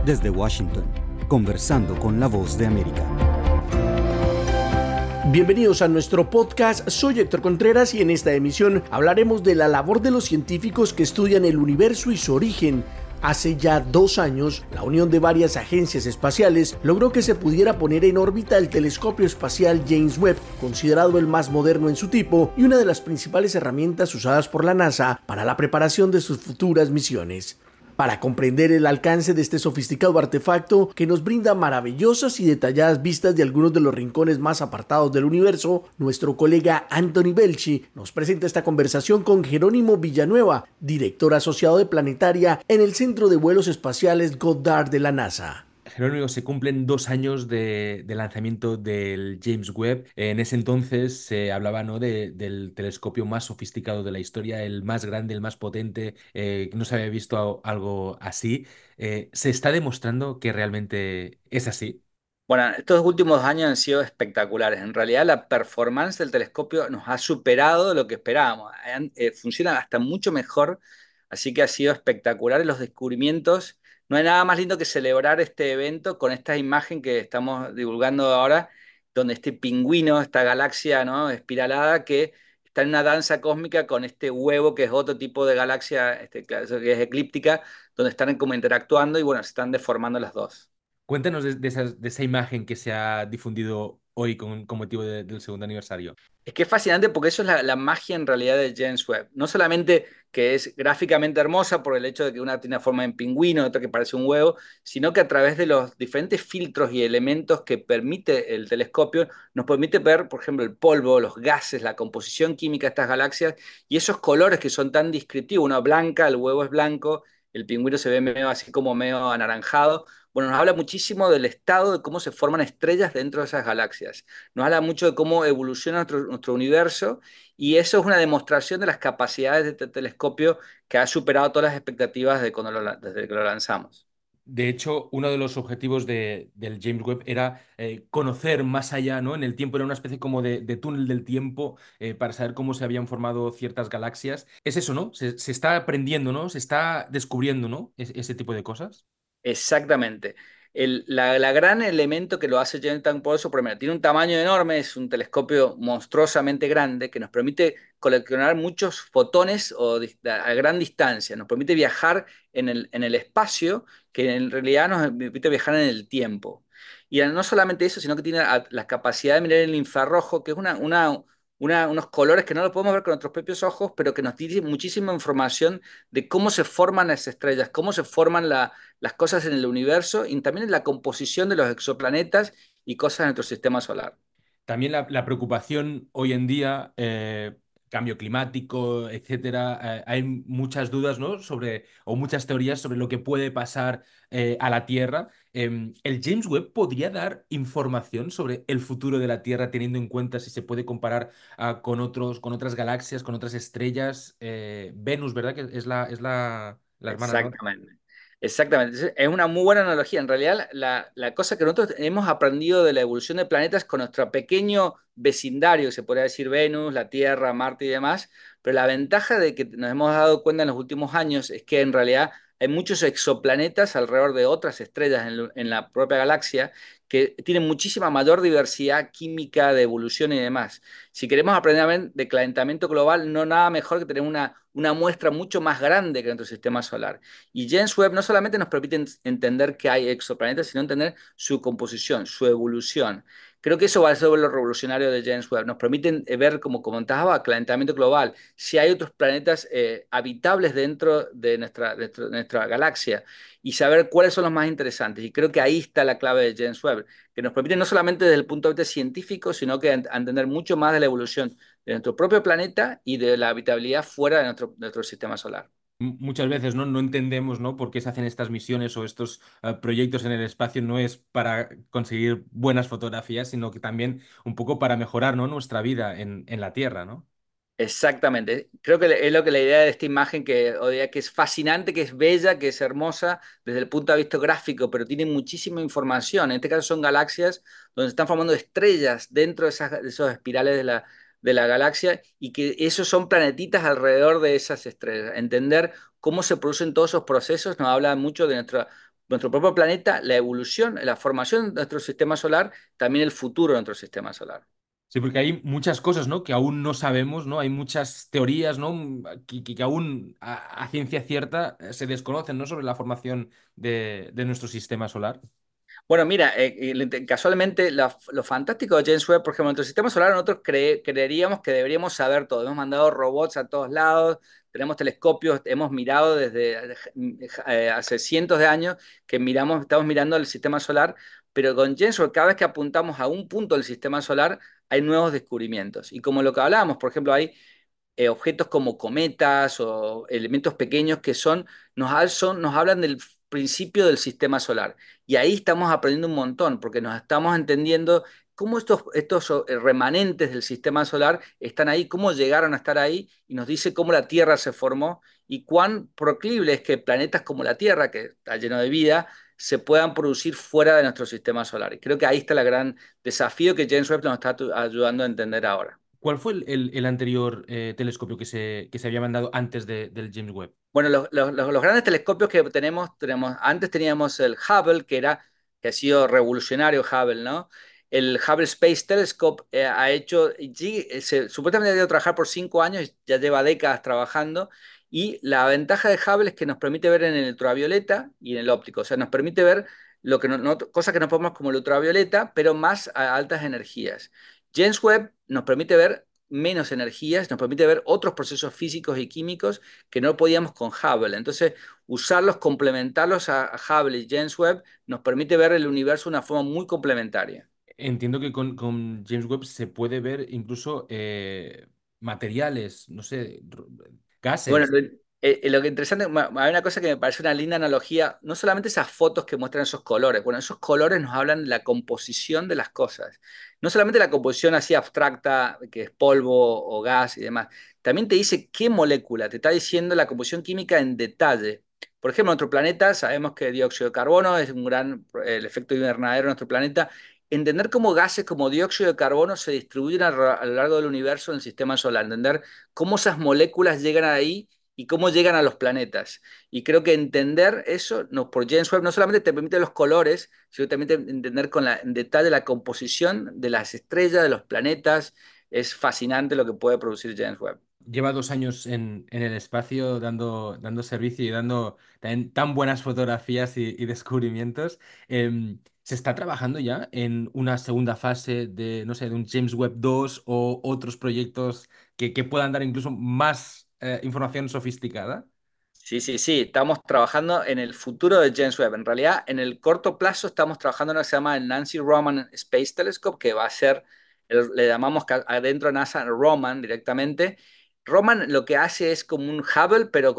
Desde Washington, conversando con la voz de América. Bienvenidos a nuestro podcast, soy Héctor Contreras y en esta emisión hablaremos de la labor de los científicos que estudian el universo y su origen. Hace ya 2 años, la unión de varias agencias espaciales logró que se pudiera poner en órbita el telescopio espacial James Webb, considerado el más moderno en su tipo y una de las principales herramientas usadas por la NASA para la preparación de sus futuras misiones. Para comprender el alcance de este sofisticado artefacto que nos brinda maravillosas y detalladas vistas de algunos de los rincones más apartados del universo, nuestro colega Anthony Belchi nos presenta esta conversación con Jerónimo Villanueva, director asociado de Planetaria en el Centro de Vuelos Espaciales Goddard de la NASA. Jerónimo, se cumplen 2 años de lanzamiento del James Webb. En ese entonces se hablaba, ¿no?, del telescopio más sofisticado de la historia, el más grande, el más potente. No se había visto algo así. ¿Se está demostrando que realmente es así? Bueno, estos últimos años han sido espectaculares. En realidad, la performance del telescopio nos ha superado lo que esperábamos. Funciona hasta mucho mejor, así que ha sido espectacular. Y los descubrimientos, no hay nada más lindo que celebrar este evento con esta imagen que estamos divulgando ahora, donde este pingüino, esta galaxia, ¿no?, espiralada, que está en una danza cósmica con este huevo, que es otro tipo de galaxia, claro, que es eclíptica, donde están como interactuando y bueno, se están deformando las dos. Cuéntanos de esa imagen que se ha difundido hoy con motivo del segundo aniversario. Es que es fascinante porque eso es la magia en realidad de James Webb. No solamente que es gráficamente hermosa por el hecho de que una tiene forma de pingüino, otra que parece un huevo, sino que a través de los diferentes filtros y elementos que permite el telescopio, nos permite ver, por ejemplo, el polvo, los gases, la composición química de estas galaxias y esos colores que son tan descriptivos. Una blanca, el huevo es blanco, el pingüino se ve medio así como medio anaranjado. Bueno, nos habla muchísimo del estado de cómo se forman estrellas dentro de esas galaxias. Nos habla mucho de cómo evoluciona nuestro universo y eso es una demostración de las capacidades de este telescopio que ha superado todas las expectativas desde que lo lanzamos. De hecho, uno de los objetivos del James Webb era conocer más allá, ¿no? En el tiempo era una especie como de túnel del tiempo para saber cómo se habían formado ciertas galaxias. Es eso, ¿no? Se está aprendiendo, ¿no? Se está descubriendo, ¿no? Ese tipo de cosas. Exactamente. La gran elemento que lo hace James tan poderoso, primero, tiene un tamaño enorme, es un telescopio monstruosamente grande que nos permite coleccionar muchos fotones a gran distancia, nos permite viajar en el espacio, que en realidad nos permite viajar en el tiempo. Y no solamente eso, sino que tiene la capacidad de mirar el infrarrojo, que es unos colores que no lo podemos ver con nuestros propios ojos, pero que nos dice muchísima información de cómo se forman las estrellas, cómo se forman las cosas en el universo y también en la composición de los exoplanetas y cosas en nuestro sistema solar. También la preocupación hoy en día, cambio climático, etcétera, hay muchas dudas, ¿no?, o muchas teorías sobre lo que puede pasar a la Tierra. ¿El James Webb podría dar información sobre el futuro de la Tierra teniendo en cuenta si se puede comparar con otras galaxias, con otras estrellas? Venus, ¿verdad? Que es la hermana, ¿no? Exactamente. Exactamente. Es una muy buena analogía. En realidad, la cosa que nosotros hemos aprendido de la evolución de planetas con nuestro pequeño vecindario, se podría decir Venus, la Tierra, Marte y demás, pero la ventaja de que nos hemos dado cuenta en los últimos años es que en realidad hay muchos exoplanetas alrededor de otras estrellas en la propia galaxia que tienen muchísima mayor diversidad química, de evolución y demás. Si queremos aprender a ver de calentamiento global, no nada mejor que tener una muestra mucho más grande que nuestro sistema solar. Y James Webb no solamente nos permite entender que hay exoplanetas, sino entender su composición, su evolución. Creo que eso va a ser lo revolucionario de James Webb. Nos permiten ver, como comentaba, calentamiento global, si hay otros planetas habitables dentro de nuestra galaxia y saber cuáles son los más interesantes. Y creo que ahí está la clave de James Webb, que nos permite no solamente desde el punto de vista científico, sino que entender mucho más de la evolución de nuestro propio planeta y de la habitabilidad fuera de nuestro sistema solar. Muchas veces no entendemos, ¿no?, por qué se hacen estas misiones o estos proyectos en el espacio. No es para conseguir buenas fotografías, sino que también un poco para mejorar, ¿no?, nuestra vida en la Tierra, ¿no? Exactamente. Creo que es lo que la idea de esta imagen que es fascinante, que es bella, que es hermosa desde el punto de vista gráfico, pero tiene muchísima información. En este caso son galaxias donde se están formando estrellas dentro de esos espirales de la galaxia y que esos son planetitas alrededor de esas estrellas. Entender cómo se producen todos esos procesos nos habla mucho de nuestro propio planeta, la evolución, la formación de nuestro sistema solar, también el futuro de nuestro sistema solar. Sí, porque hay muchas cosas, ¿no? Que aún no sabemos, ¿no? Hay muchas teorías, ¿no? Que aún a ciencia cierta se desconocen, ¿no? Sobre la formación de nuestro sistema solar. Bueno, mira, casualmente lo fantástico de James Webb, por ejemplo, en nuestro sistema solar nosotros creeríamos que deberíamos saber todo. Hemos mandado robots a todos lados, tenemos telescopios, hemos mirado desde hace cientos de años que estamos mirando el sistema solar, pero con James Webb cada vez que apuntamos a un punto del sistema solar hay nuevos descubrimientos. Y como lo que hablábamos, por ejemplo, hay objetos como cometas o elementos pequeños que nos hablan del principio del sistema solar. Y ahí estamos aprendiendo un montón, porque nos estamos entendiendo cómo estos remanentes del sistema solar están ahí, cómo llegaron a estar ahí, y nos dice cómo la Tierra se formó y cuán proclive es que planetas como la Tierra, que está lleno de vida, se puedan producir fuera de nuestro sistema solar. Y creo que ahí está el gran desafío que James Webb nos está ayudando a entender ahora. ¿Cuál fue el anterior telescopio que se había mandado antes del James Webb? Bueno, los grandes telescopios que antes teníamos el Hubble, que ha sido revolucionario Hubble, ¿no? El Hubble Space Telescope ha hecho, supuestamente ha ido a trabajar por 5 años, ya lleva décadas trabajando, y la ventaja de Hubble es que nos permite ver en el ultravioleta y en el óptico, o sea, nos permite ver cosas que no podemos como el ultravioleta, pero más a altas energías. James Webb nos permite ver menos energías, nos permite ver otros procesos físicos y químicos que no podíamos con Hubble. Entonces, usarlos, complementarlos a Hubble y James Webb nos permite ver el universo de una forma muy complementaria. Entiendo que con James Webb se puede ver incluso materiales, no sé, Bueno, gases. lo que interesante, hay una cosa que me parece una linda analogía, no solamente esas fotos que muestran esos colores, bueno, esos colores nos hablan de la composición de las cosas, no solamente la composición así abstracta, que es polvo o gas y demás, también te dice qué molécula, te está diciendo la composición química en detalle. Por ejemplo, nuestro planeta, sabemos que dióxido de carbono es el efecto invernadero de nuestro planeta. Entender cómo gases como dióxido de carbono se distribuyen a lo largo del universo en el sistema solar, entender cómo esas moléculas llegan ahí y cómo llegan a los planetas. Y creo que entender eso por James Webb no solamente te permite los colores, sino también entender en detalle la composición de las estrellas, de los planetas. Es fascinante lo que puede producir James Webb. Lleva 2 años en el espacio dando servicio y dando también tan buenas fotografías y descubrimientos. ¿Se está trabajando ya en una segunda fase de, no sé, de un James Webb 2 o otros proyectos que puedan dar incluso más información sofisticada? Sí, sí, sí, estamos trabajando en el futuro de James Webb. En realidad, en el corto plazo estamos trabajando en lo que se llama el Nancy Roman Space Telescope, que va a ser, le llamamos adentro de NASA Roman directamente. Roman lo que hace es como un Hubble, pero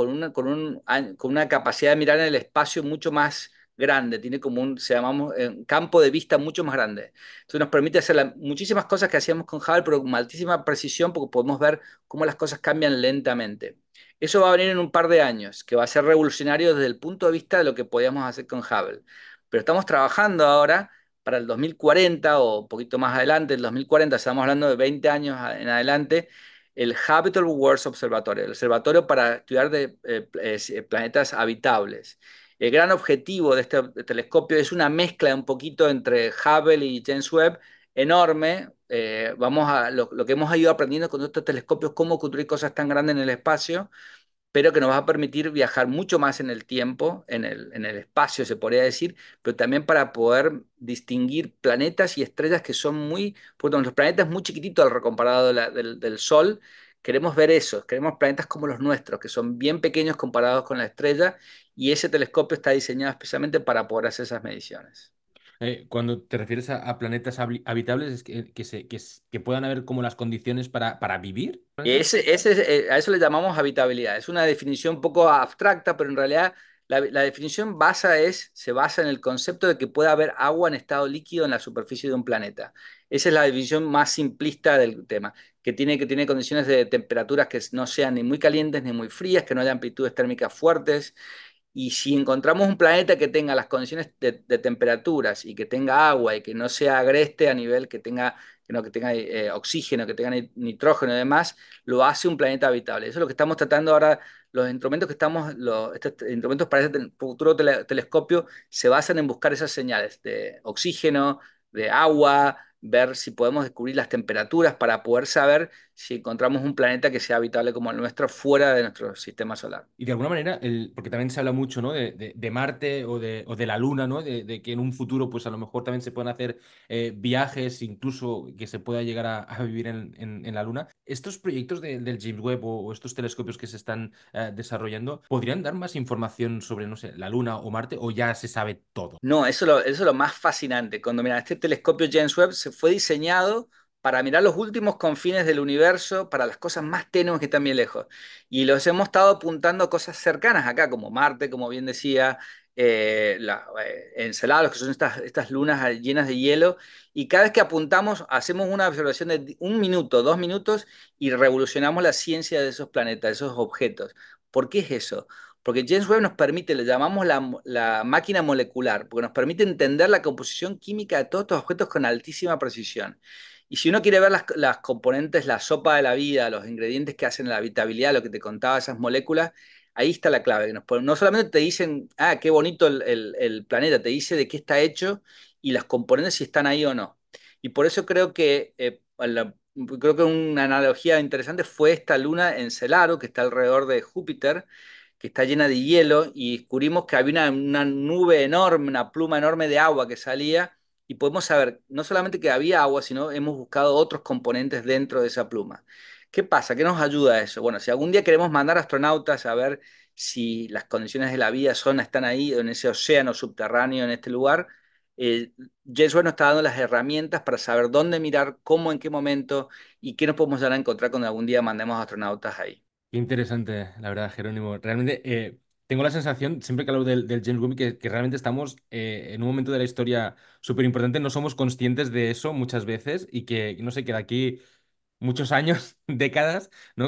con una capacidad de mirar en el espacio mucho más grande. Tiene como un campo de vista mucho más grande. Entonces nos permite hacer muchísimas cosas que hacíamos con Hubble, pero con altísima precisión, porque podemos ver cómo las cosas cambian lentamente. Eso va a venir en un par de años, que va a ser revolucionario desde el punto de vista de lo que podíamos hacer con Hubble. Pero estamos trabajando ahora para el 2040 o un poquito más adelante, el 2040, estamos hablando de 20 años en adelante, el Habitable Worlds Observatory, el observatorio para estudiar planetas habitables. El gran objetivo de este telescopio es una mezcla un poquito entre Hubble y James Webb, enorme. Lo que hemos ido aprendiendo con estos telescopios, cómo construir cosas tan grandes en el espacio, pero que nos va a permitir viajar mucho más en el tiempo, en el espacio, se podría decir, pero también para poder distinguir planetas y estrellas que son porque los planetas muy chiquititos al comparado del Sol. Queremos ver eso, queremos planetas como los nuestros, que son bien pequeños comparados con la estrella, y ese telescopio está diseñado especialmente para poder hacer esas mediciones. Cuando te refieres a planetas habitables, es que puedan haber como las condiciones para vivir. A eso le llamamos habitabilidad. Es una definición un poco abstracta, pero en realidad la definición se basa en el concepto de que puede haber agua en estado líquido en la superficie de un planeta. Esa es la definición más simplista del tema, que tiene condiciones de temperaturas que no sean ni muy calientes ni muy frías, que no haya amplitudes térmicas fuertes. Y si encontramos un planeta que tenga las condiciones de temperaturas y que tenga agua y que no sea agreste a nivel que tenga oxígeno, que tenga nitrógeno y demás, lo hace un planeta habitable. Eso es lo que estamos tratando ahora. los instrumentos estos instrumentos para este futuro telescopio se basan en buscar esas señales de oxígeno, de agua, ver si podemos descubrir las temperaturas para poder saber si encontramos un planeta que sea habitable como el nuestro fuera de nuestro sistema solar. Y de alguna manera, porque también se habla mucho, ¿no? de Marte o de la Luna, ¿no? De que en un futuro, pues a lo mejor también se pueden hacer viajes, incluso que se pueda llegar a vivir en la Luna. ¿Estos proyectos del James Webb o estos telescopios que se están desarrollando podrían dar más información sobre, no sé, la Luna o Marte, o ya se sabe todo? No, eso es lo más fascinante. Mira, este telescopio James Webb se fue diseñado para mirar los últimos confines del universo, para las cosas más tenues que están bien lejos. Y los hemos estado apuntando a cosas cercanas acá, como Marte, como bien decía, Enceladus, que son estas lunas llenas de hielo. Y cada vez que apuntamos, hacemos una observación de 1 minuto, 2 minutos, y revolucionamos la ciencia de esos planetas, de esos objetos. ¿Por qué es eso? Porque James Webb nos permite, le llamamos la máquina molecular, porque nos permite entender la composición química de todos estos objetos con altísima precisión. Y si uno quiere ver las componentes, la sopa de la vida, los ingredientes que hacen la habitabilidad, lo que te contaba esas moléculas, ahí está la clave. No solamente te dicen, qué bonito el planeta, te dice de qué está hecho y las componentes si están ahí o no. Y por eso creo que una analogía interesante fue esta luna Encelado, que está alrededor de Júpiter, que está llena de hielo, y descubrimos que había una nube enorme, una pluma enorme de agua que salía, y podemos saber no solamente que había agua, sino hemos buscado otros componentes dentro de esa pluma. ¿Qué pasa? ¿Qué nos ayuda a eso? Bueno, si algún día queremos mandar astronautas a ver si las condiciones de la vida están ahí, en ese océano subterráneo, en este lugar, James Webb nos está dando las herramientas para saber dónde mirar, cómo, en qué momento, y qué nos podemos dar a encontrar cuando algún día mandemos astronautas ahí. Qué interesante, la verdad, Jerónimo. Realmente tengo la sensación, siempre que hablo del James Webb, que realmente estamos en un momento de la historia súper importante. No somos conscientes de eso muchas veces y que, no sé, que de aquí muchos años, décadas, ¿no?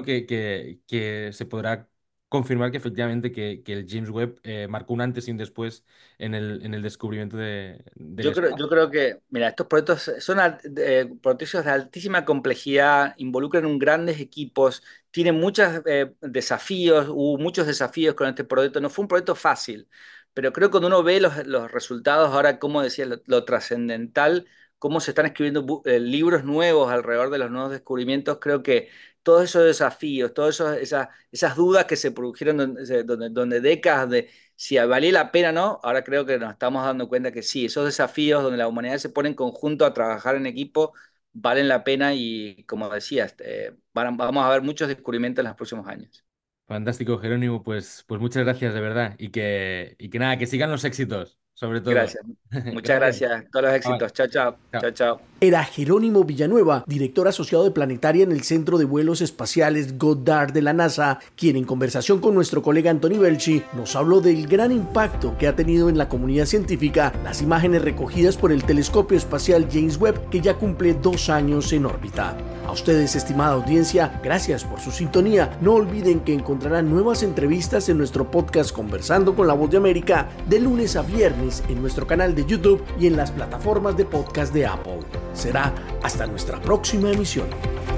Que se podrá confirmar que efectivamente que el James Webb marcó un antes y un después en el descubrimiento del Yo espacio. creo que, mira, estos proyectos son proyectos de altísima complejidad, involucran grandes equipos, tienen muchos desafíos, hubo muchos desafíos con este proyecto. No fue un proyecto fácil, pero creo que cuando uno ve los resultados, ahora, como decía, lo trascendental, cómo se están escribiendo libros nuevos alrededor de los nuevos descubrimientos, creo que todos esos desafíos, esas dudas que se produjeron donde décadas de si valía la pena o no, ahora creo que nos estamos dando cuenta que sí, esos desafíos donde la humanidad se pone en conjunto a trabajar en equipo valen la pena, y como decías, vamos a ver muchos descubrimientos en los próximos años. Fantástico, Jerónimo. Pues muchas gracias, de verdad. Y que nada, que sigan los éxitos, sobre todo. Gracias. Muchas Gracias. gracias. Todos los Bye. éxitos. Chao, chao. Chao. Chao, chao. Era Jerónimo Villanueva, director asociado de Planetaria en el Centro de Vuelos Espaciales Goddard de la NASA, quien en conversación con nuestro colega Anthony Belchi nos habló del gran impacto que ha tenido en la comunidad científica las imágenes recogidas por el telescopio espacial James Webb, que ya cumple 2 años en órbita. A ustedes, estimada audiencia, gracias por su sintonía. No olviden que encontrarán nuevas entrevistas en nuestro podcast Conversando con la Voz de América de lunes a viernes en nuestro canal de YouTube y en las plataformas de podcast de Apple. Será hasta nuestra próxima emisión.